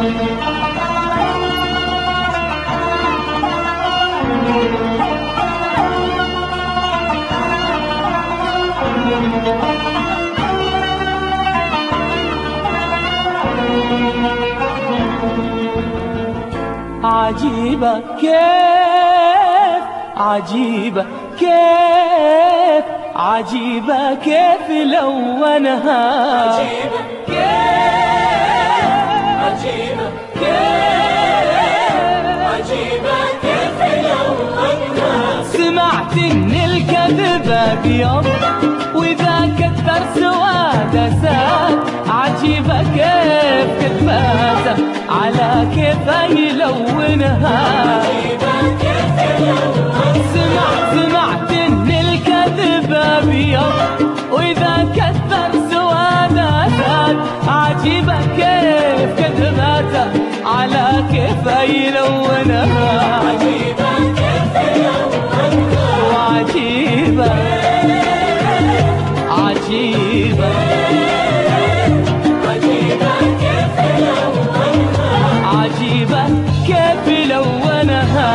عجيبة كيف، عجيبة كيف، عجيبة كيف لونها، عجيبة كيف، عجيبة كيف، عجيبة كيف لونها. سمعت ان الكذب ابيض واذا كثر سواده زاد، عجيبة كيف كذباته على كيف يلونها. عجيبة كيف لونها. سمعت ان الكذب ابيض واذا كثر سواده زاد، عجيبة كيف كذباته على كيف يلونها. عجيبة كيف لونها. وعجيبة عجيبة عجيبة كيف لونها. عجيبة كيف لونها.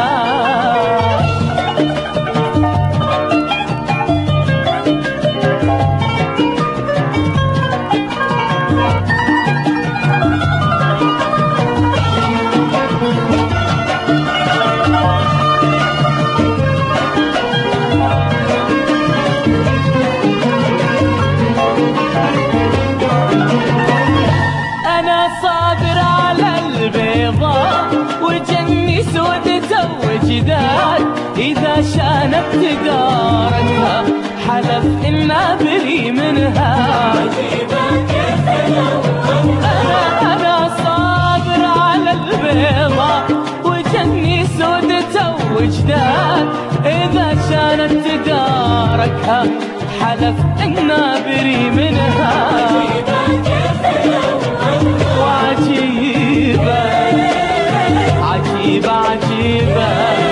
صابر على البيضاء وجني سودته وجداد، إذا شانت تداركها حلف إن ما بري منها. عجيبة كيف لونها. أنا صابر على البيضاء وجني سودته وجداد، إذا شانت تداركها حلف إن ما بري منها. عجيبة كيف لونها. وعجيبة عجيبة عجيبة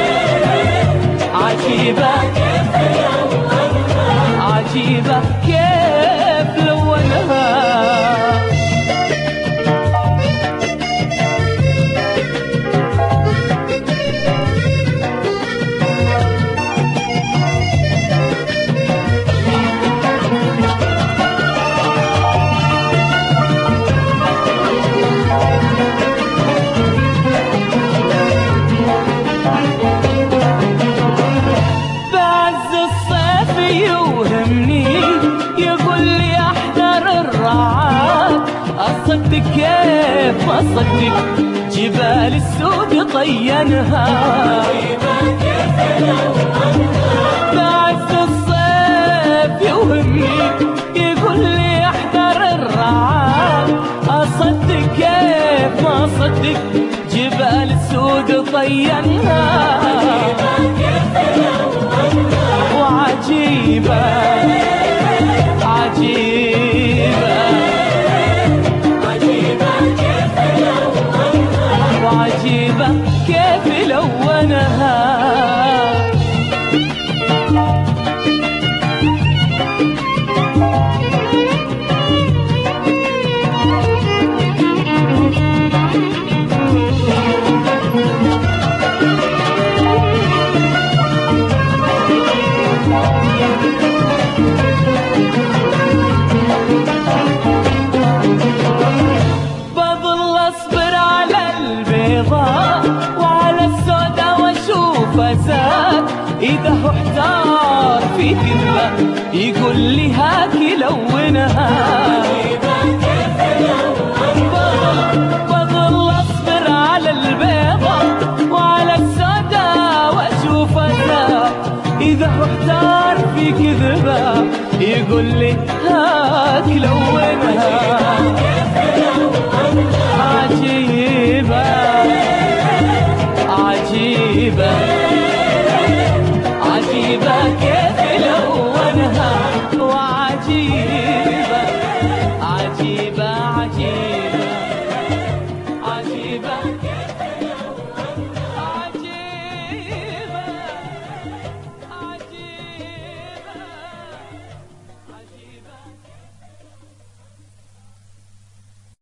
عجيبة كيف لونها. عجيبة كيف لونها. أصدق كيف ما أصدق جبال السود طينها. عجيبة كيف لونها. بعز الصيف يوهمني يقول لي احذر الرعاد، أصدق كيف ما أصدق جبال السود طينها. عجيبة كيف لونها. وعجيبة عجيبة وعجيبة كيف لونها. بظل أصبر على البيضاء وعلى السوداء واشوف زاد، إذا هو احتار في كذبة يقول لي هاكي لونها. عجيبة كيف لونها. بظل أصبر على البيضاء وعلى السوداء واشوف زاد، إذا هو احتار في كذبة يقول لي هاك لونها. عجيبة عجيبة عجيبة كيف لونها. وعجيبة عجيبة